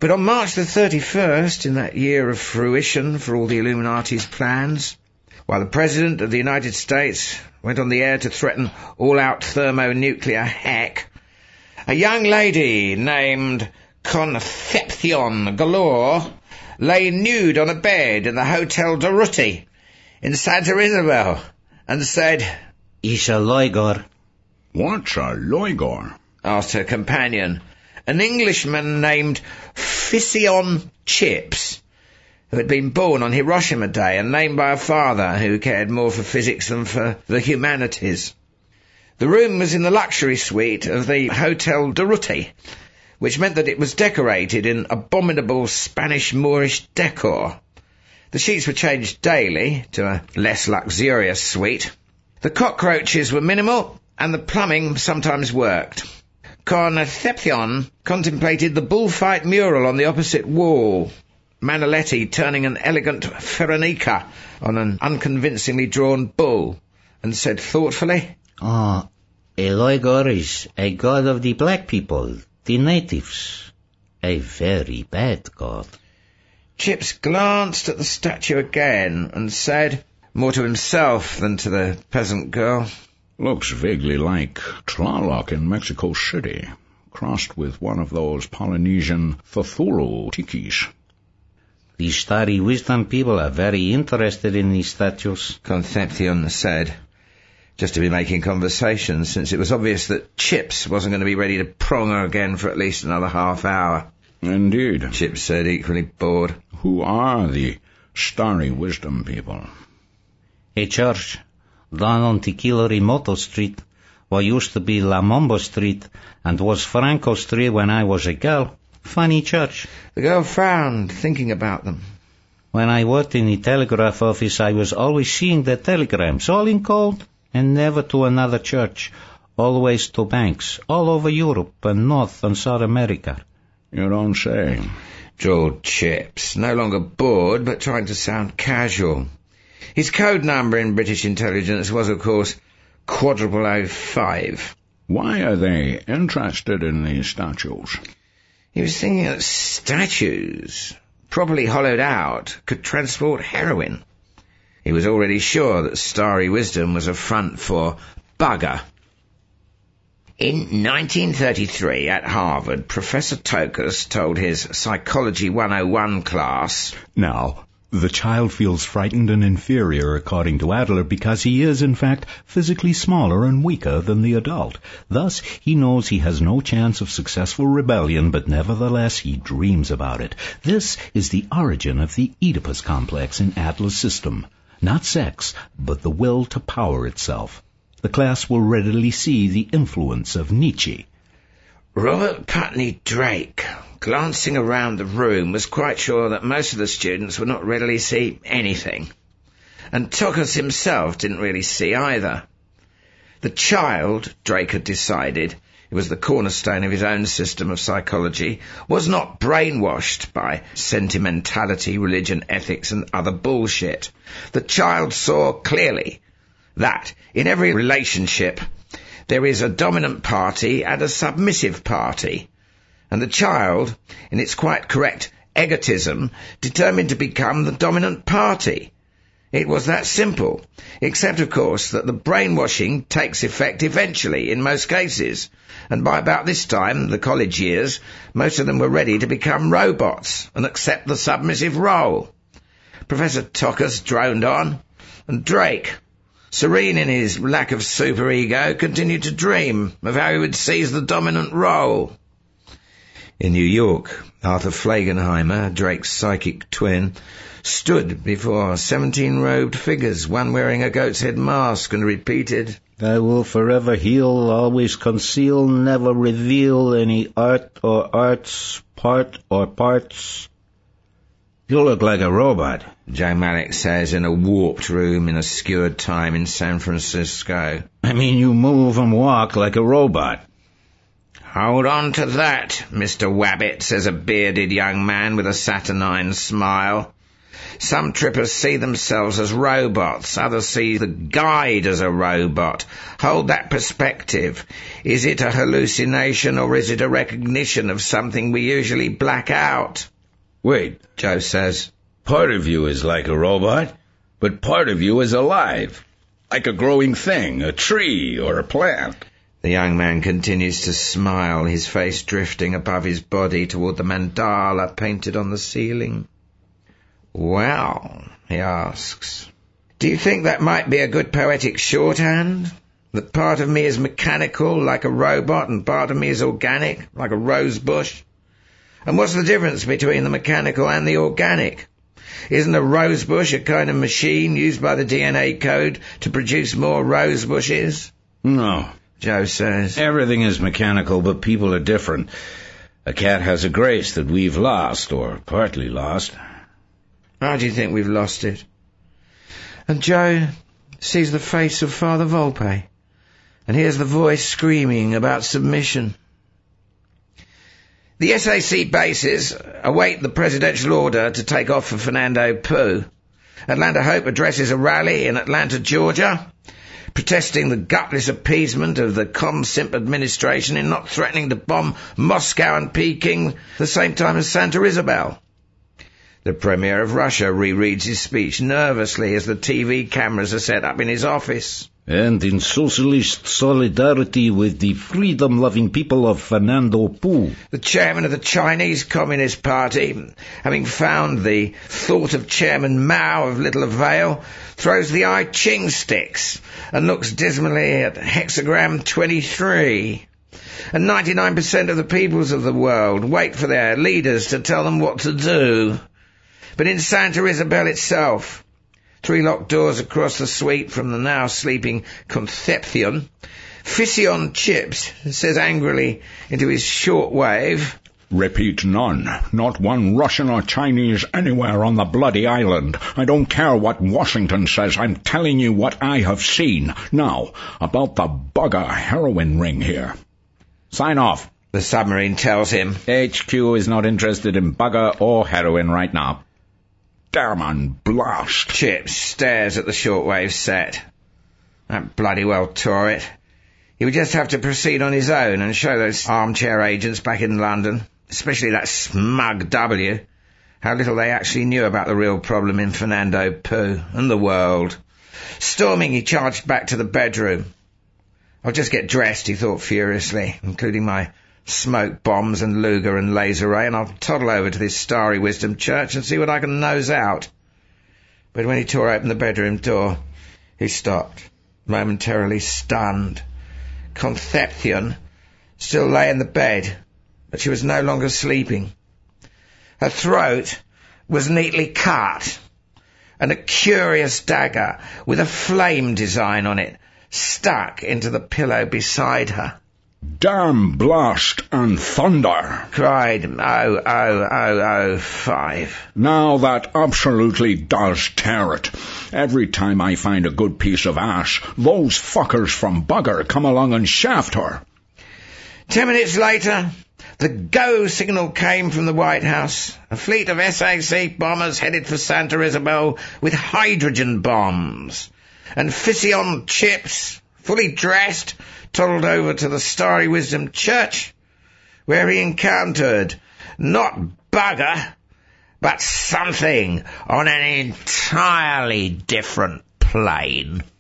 But on March the 31st, in that year of fruition for all the Illuminati's plans, while the President of the United States went on the air to threaten all-out thermonuclear heck, a young lady named Concepcion Galore lay nude on a bed in the Hotel Durruti in Santa Isabel and said, "It's a Loigor." "What's a Loigor?" asked her companion, an Englishman named Fission Chips, who had been born on Hiroshima Day and named by a father who cared more for physics than for the humanities. The room was in the luxury suite of the Hotel Durruti, which meant that it was decorated in abominable Spanish Moorish decor. The sheets were changed daily to a less luxurious suite. The cockroaches were minimal, and the plumbing sometimes worked. Concepcion contemplated the bullfight mural on the opposite wall, Manaletti turning an elegant Veronica on an unconvincingly drawn bull, and said thoughtfully, "A Loigor is a god of the black people, the natives. A very bad god." Chips glanced at the statue again and said, more to himself than to the peasant girl, "Looks vaguely like Tlaloc in Mexico City, crossed with one of those Polynesian Cthulhu tikis." "The Starry Wisdom people are very interested in these statues," Concepcion said, just to be making conversation, since it was obvious that Chips wasn't going to be ready to prong her again for at least another half hour. "Indeed," Chips said, equally bored. "Who are the Starry Wisdom people?" "A church down on Tequila Remoto Street, what used to be La Mombo Street, and was Franco Street when I was a girl. Funny church." The girl frowned, thinking about them. "When I worked in the telegraph office, I was always seeing the telegrams, all in code, and never to another church, always to banks, all over Europe and North and South America." "You don't say," drawled Chips, no longer bored, but trying to sound casual. His code number in British intelligence was, of course, 0005. "Why are they interested in these statues?" He was thinking that statues, properly hollowed out, could transport heroin. He was already sure that Starry Wisdom was a front for bugger. In 1933 at Harvard, Professor Tokas told his Psychology 101 class, "Now, the child feels frightened and inferior, according to Adler, because he is, in fact, physically smaller and weaker than the adult. Thus, he knows he has no chance of successful rebellion, but nevertheless he dreams about it. This is the origin of the Oedipus complex in Adler's system. Not sex, but the will to power itself. The class will readily see the influence of Nietzsche." Robert Putney Drake, glancing around the room, was quite sure that most of the students would not readily see anything. And Tokas himself didn't really see either. The child, Drake had decided, it was the cornerstone of his own system of psychology, was not brainwashed by sentimentality, religion, ethics, and other bullshit. The child saw clearly that in every relationship there is a dominant party and a submissive party, and the child, in its quite correct egotism, determined to become the dominant party. It was that simple, except, of course, that the brainwashing takes effect eventually in most cases, and by about this time, the college years, most of them were ready to become robots and accept the submissive role. Professor Tokas droned on, and Drake, serene in his lack of superego, continued to dream of how he would seize the dominant role. In New York, Arthur Flagenheimer, Drake's psychic twin, stood before 17 robed figures, one wearing a goat's head mask, and repeated, "I will forever heal, always conceal, never reveal any art or arts, part or parts." "You look like a robot," Joe Malik says in a warped room in a skewered time in San Francisco. "I mean, you move and walk like a robot." "Hold on to that, Mr. Wabbit," says a bearded young man with a saturnine smile. Some trippers see themselves as robots, others see the guide as a robot. Hold that perspective. Is it a hallucination or is it a recognition of something we usually black out? Wait, Joe says. part of you is like a robot, but part of you is alive. Like a growing thing, a tree or a plant. The young man continues to smile, his face drifting above his body toward the mandala painted on the ceiling. Well, he asks, do you think that might be a good poetic shorthand? That part of me is mechanical, like a robot, and part of me is organic, like a rose bush? And what's the difference between the mechanical and the organic? Isn't a rose bush a kind of machine used by the DNA code to produce more rose bushes? No, Joe says. everything is mechanical, but people are different. A cat has a grace that we've lost, or partly lost. How do you think we've lost it? And Joe sees the face of Father Volpe and hears the voice screaming about submission. The SAC bases await the presidential order to take off for Fernando Poo. Atlanta Hope addresses a rally in Atlanta, Georgia, protesting the gutless appeasement of the ComSimp administration in not threatening to bomb Moscow and Peking at the same time as Santa Isabel. The Premier of Russia rereads his speech nervously as the TV cameras are set up in his office. And in socialist solidarity with the freedom-loving people of Fernando Poo. The chairman of the Chinese Communist Party, having found the thought of Chairman Mao of little avail, throws the I Ching sticks and looks dismally at hexagram 23. And 99% of the peoples of the world wait for their leaders to tell them what to do. But in Santa Isabel itself, 3 locked doors across the suite from the now sleeping Concepcion, Fission Chips says angrily into his shortwave, Repeat, none. Not one Russian or Chinese anywhere on the bloody island. I don't care what Washington says. I'm telling you what I have seen. Now, about the bugger heroin ring here. Sign off. the submarine tells him. HQ is not interested in bugger or heroin right now. Damn and blast. Chips stares at the shortwave set. That bloody well tore it. He would just have to proceed on his own and show those armchair agents back in London, especially that smug W, how little they actually knew about the real problem in Fernando Poo and the world. Storming, he charged back to the bedroom. I'll just get dressed, he thought furiously, including my smoke bombs and Luger and laser ray, and I'll toddle over to this Starry Wisdom church and see what I can nose out. But when he tore open the bedroom door, he stopped, momentarily stunned. Concepcion still lay in the bed, but she was no longer sleeping. Her throat was neatly cut, and a curious dagger with a flame design on it stuck into the pillow beside her. Damn blast and thunder, cried 00005. Now that absolutely does tear it. Every time I find a good piece of ash, those fuckers from Bugger come along and shaft her. 10 minutes later, the go signal came from the White House. A fleet of SAC bombers headed for Santa Isabel with hydrogen bombs. And Fission Chips, fully dressed, toddled over to the Starry Wisdom Church, where he encountered not Bugger, but something on an entirely different plane.